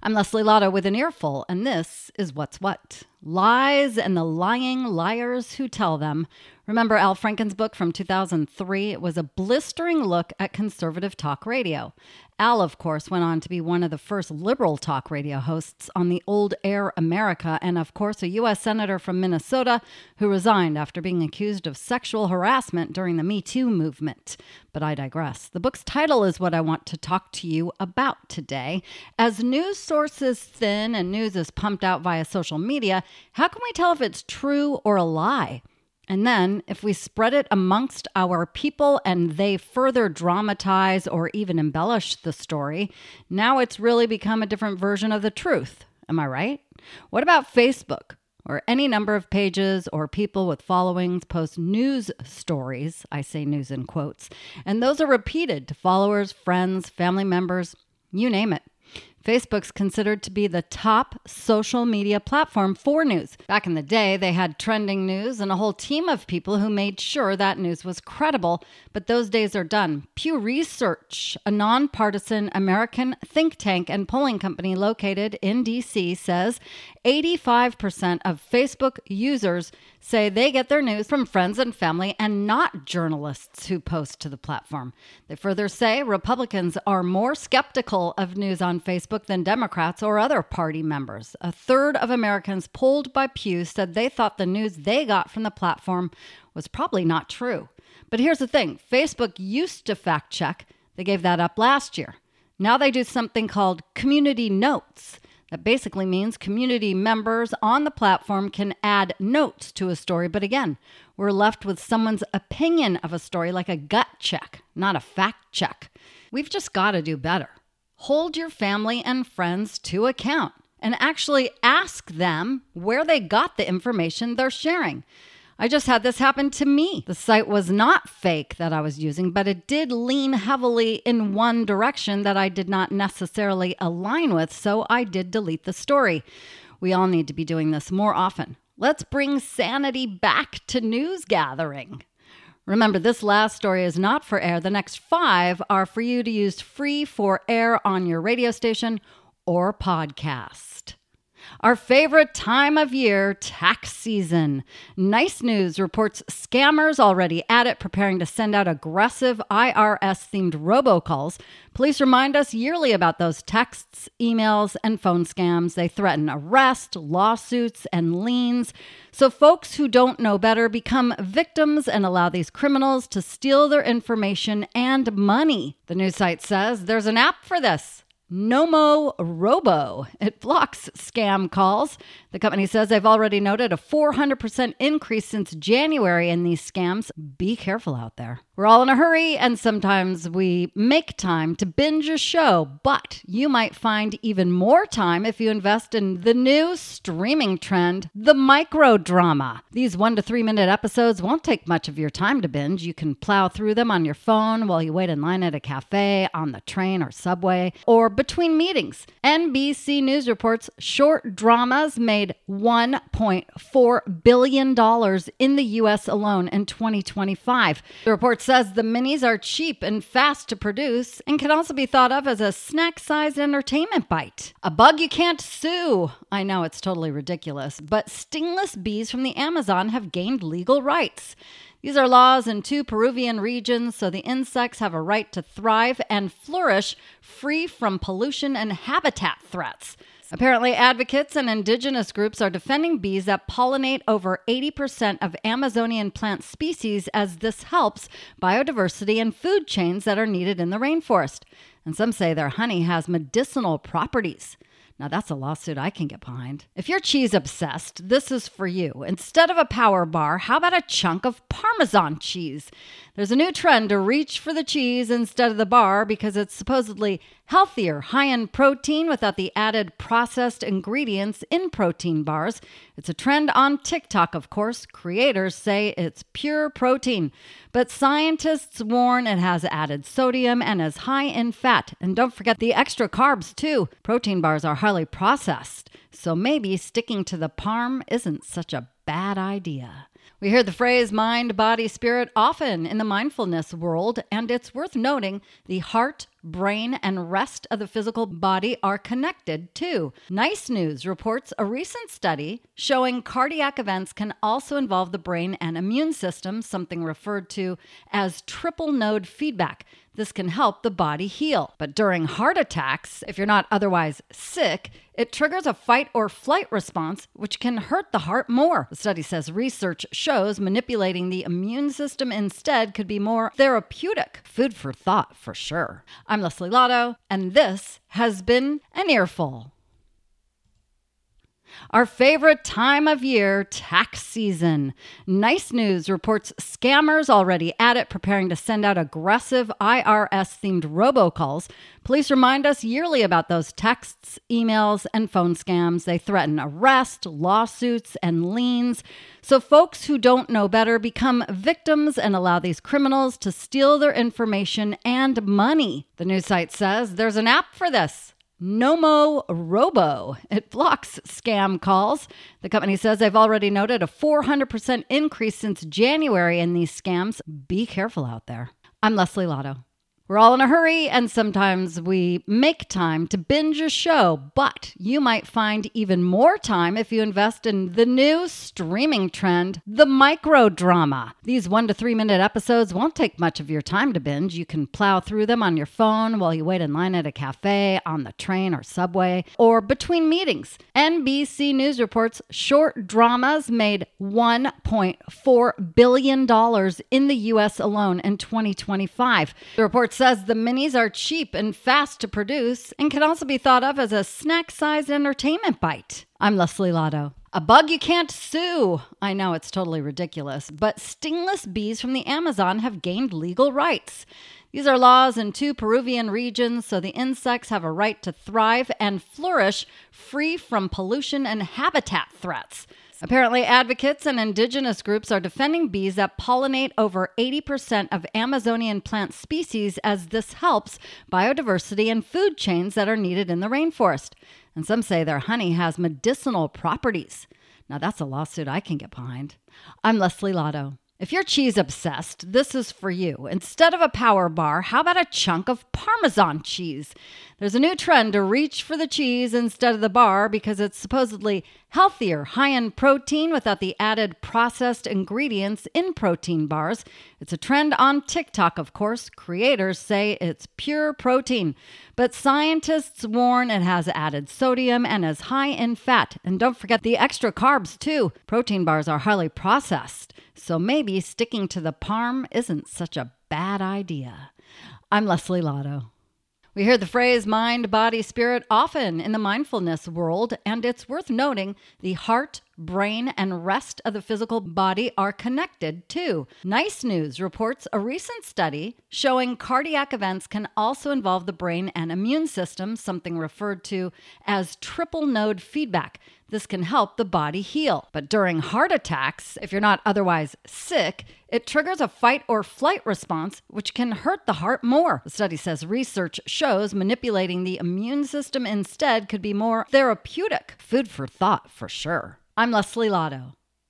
I'm Leslie Lotto with an earful, and this is What's What. Lies and the lying liars who tell them. Remember Al Franken's book from 2003? It was a blistering look at conservative talk radio. Al, of course, went on to be one of the first liberal talk radio hosts on the old Air America, and of course a U.S. Senator from Minnesota who resigned after being accused of sexual harassment during the Me Too movement. But I digress. The book's title is what I want to talk to you about today. As news sources thin and news is pumped out via social media, how can we tell if it's true or a lie? And then, if we spread it amongst our people and they further dramatize or even embellish the story, now it's really become a different version of the truth. Am I right? What about Facebook, where any number of pages or people with followings post news stories, I say news in quotes, and those are repeated to followers, friends, family members, you name it. Facebook's considered to be the top social media platform for news. Back in the day, they had trending news and a whole team of people who made sure that news was credible, but those days are done. Pew Research, a nonpartisan American think tank and polling company located in D.C., says 85% of Facebook users say they get their news from friends and family and not journalists who post to the platform. They further say Republicans are more skeptical of news on Facebook than Democrats or other party members. A third of Americans polled by Pew said they thought the news they got from the platform was probably not true. But here's the thing. Facebook used to fact check. They gave that up last year. Now they do something called community notes. That basically means community members on the platform can add notes to a story. But again, we're left with someone's opinion of a story like a gut check, not a fact check. We've just got to do better. Hold your family and friends to account and actually ask them where they got the information they're sharing. I just had this happen to me. The site was not fake that I was using, but it did lean heavily in one direction that I did not necessarily align with, so I did delete the story. We all need to be doing this more often. Let's bring sanity back to news gathering. Remember, this last story is not for air. The next 5 are for you to use free for air on your radio station or podcast. Our favorite time of year, tax season. Nice News reports scammers already at it, preparing to send out aggressive IRS-themed robocalls. Police remind us yearly about those texts, emails, and phone scams. They threaten arrest, lawsuits, and liens. So folks who don't know better become victims and allow these criminals to steal their information and money. The news site says there's an app for this. Nomo Robo. It blocks scam calls. The company says they've already noted a 400% increase since January in these scams. Be careful out there. We're all in a hurry, and sometimes we make time to binge a show, but you might find even more time if you invest in the new streaming trend, the microdrama. These 1 to 3 minute episodes won't take much of your time to binge. You can plow through them on your phone while you wait in line at a cafe, on the train or subway, or between meetings. NBC News reports short dramas made $1.4 billion in the U.S. alone in 2025. The report says the minis are cheap and fast to produce and can also be thought of as a snack-sized entertainment bite. A bug you can't sue. I know it's totally ridiculous, but stingless bees from the Amazon have gained legal rights. These are laws in 2 Peruvian regions, so the insects have a right to thrive and flourish free from pollution and habitat threats. Apparently, advocates and indigenous groups are defending bees that pollinate over 80% of Amazonian plant species, as this helps biodiversity and food chains that are needed in the rainforest. And some say their honey has medicinal properties. Now that's a lawsuit I can get behind. If you're cheese obsessed, this is for you. Instead of a power bar, how about a chunk of Parmesan cheese? There's a new trend to reach for the cheese instead of the bar because it's supposedly healthier, high in protein without the added processed ingredients in protein bars. It's a trend on TikTok, of course. Creators say it's pure protein, but scientists warn it has added sodium and is high in fat. And don't forget the extra carbs, too. Protein bars are highly processed, so maybe sticking to the parm isn't such a bad idea. We hear the phrase mind, body, spirit often in the mindfulness world, and it's worth noting the heart, brain, and rest of the physical body are connected too. Nice News reports a recent study showing cardiac events can also involve the brain and immune system, something referred to as triple node feedback. This can help the body heal. But during heart attacks, if you're not otherwise sick, it triggers a fight or flight response, which can hurt the heart more. The study says research shows manipulating the immune system instead could be more therapeutic. Food for thought, for sure. I'm Leslie Lotto, and this has been An Earful. Our favorite time of year, tax season. Nice News reports scammers already at it, preparing to send out aggressive IRS-themed robocalls. Police remind us yearly about those texts, emails, and phone scams. They threaten arrest, lawsuits, and liens. So folks who don't know better become victims and allow these criminals to steal their information and money. The news site says there's an app for this. Nomo Robo. It blocks scam calls. The company says they've already noted a 400% increase since January in these scams. Be careful out there. I'm Leslie Lotto. We're all in a hurry, and sometimes we make time to binge a show, but you might find even more time if you invest in the new streaming trend, the microdrama. These 1 to 3 minute episodes won't take much of your time to binge. You can plow through them on your phone while you wait in line at a cafe, on the train or subway, or between meetings. NBC News reports short dramas made $1.4 billion in the U.S. alone in 2025. The report says the minis are cheap and fast to produce and can also be thought of as a snack-sized entertainment bite. I'm Leslie Lotto. A bug you can't sue. I know it's totally ridiculous, but stingless bees from the Amazon have gained legal rights. These are laws in 2 Peruvian regions, so the insects have a right to thrive and flourish free from pollution and habitat threats. Apparently, advocates and indigenous groups are defending bees that pollinate over 80% of Amazonian plant species, as this helps biodiversity and food chains that are needed in the rainforest. And some say their honey has medicinal properties. Now that's a lawsuit I can get behind. I'm Leslie Lotto. If you're cheese obsessed, this is for you. Instead of a power bar, how about a chunk of Parmesan cheese? There's a new trend to reach for the cheese instead of the bar because it's supposedly healthier, high in protein without the added processed ingredients in protein bars. It's a trend on TikTok, of course. Creators say it's pure protein, but scientists warn it has added sodium and is high in fat. And don't forget the extra carbs, too. Protein bars are highly processed, so maybe sticking to the parm isn't such a bad idea. I'm Leslie Lotto. We hear the phrase mind, body, spirit often in the mindfulness world, and it's worth noting the heart, brain, and rest of the physical body are connected too. Nice News reports a recent study showing cardiac events can also involve the brain and immune system, something referred to as triple node feedback. This can help the body heal. But during heart attacks, if you're not otherwise sick, it triggers a fight or flight response, which can hurt the heart more. The study says research shows manipulating the immune system instead could be more therapeutic. Food for thought, for sure. I'm Leslie Lotto.